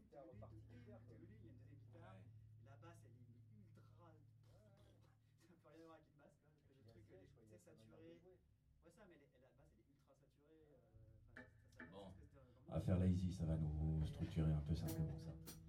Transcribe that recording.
guitare particulière. Il y a une deuxième guitare. Ouais. Et la basse, elle est ultra. Ça peut rien voir avec une basse, quoi. Parce que le truc, elle est saturée. Ouais, ça, mais la basse, elle est ultra saturée. Bon, espèce de- à faire lazy, ça va nous structurer un peu simplement ça.